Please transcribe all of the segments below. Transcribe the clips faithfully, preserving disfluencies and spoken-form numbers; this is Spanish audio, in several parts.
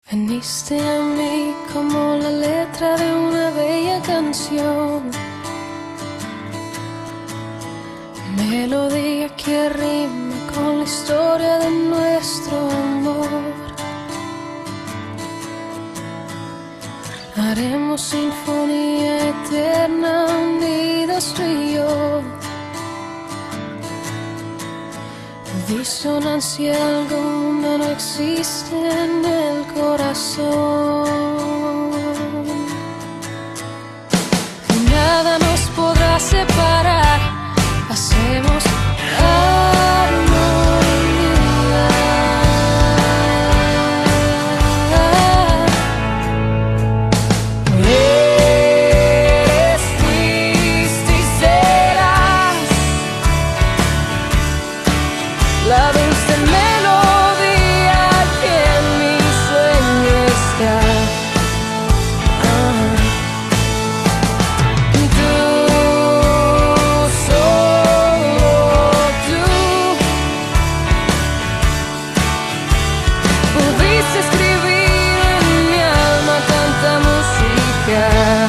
Veniste a mí como la letra de una bella canción, melodía que rima con la historia de nuestro amor. Haremos sinfonía eterna unidos tú y yo. Disonancia alguna no existe en el corazón. Nada nos podrá separar. Hacemos la dulce melodía que en mi sueño está. Ah. Tú, solo tú, pudiste escribir en mi alma tanta música.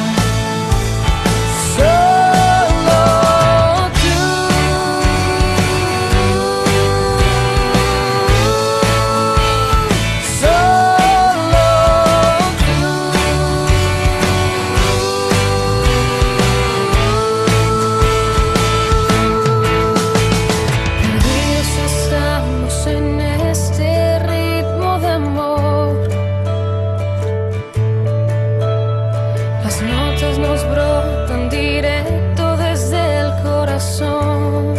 Las notas nos brotan directo desde el corazón.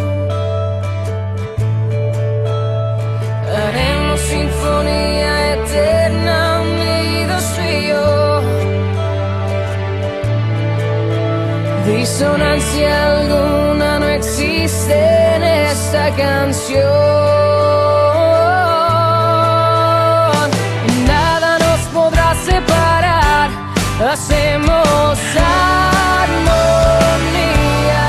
Haremos sinfonía eterna unidos tú y yo. Disonancia alguna no existe en esta canción. Nada nos podrá separar. Hacemos armonía.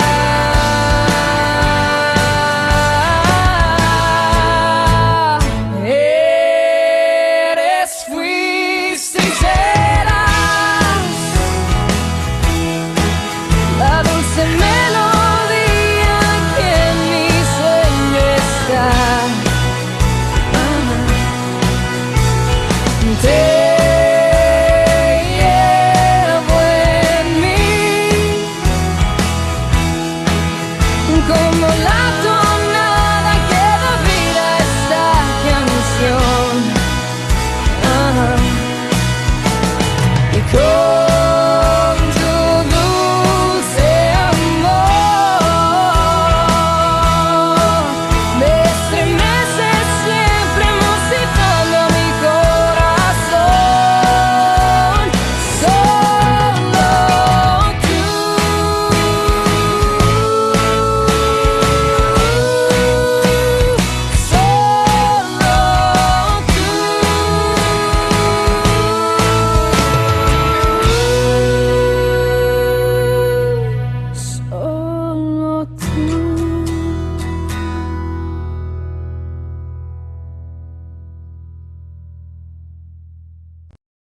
Eres, fuiste y serás la dulce melodía que en mi sueño está. Te